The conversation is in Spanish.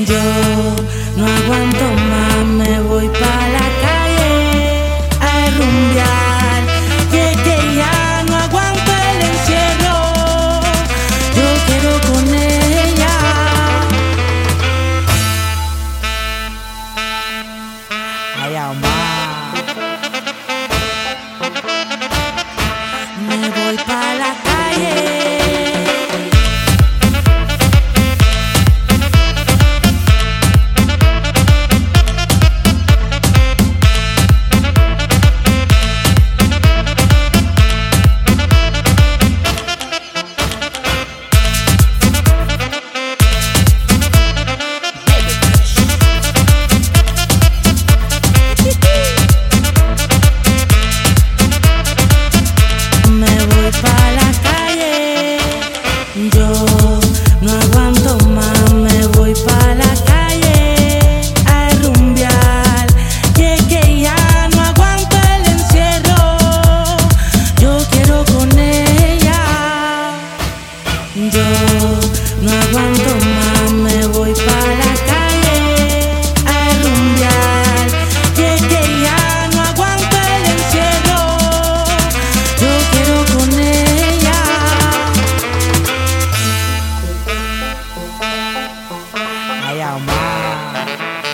Yo no aguanto más, me voy pa' la calle a rumbear. Y es que ya no aguanto el encierro, yo quiero con ella. Ay, amá. Me voy pa' la calle. Yo no aguanto más, me voy pa' la calle a rumbear. Y es que ya no aguanto el encierro, yo quiero con ella. Yo no aguanto más, me voy pa' la calle a rumbear. Y es que ya no aguanto el encierro, yo quiero con ella. Ay, amá.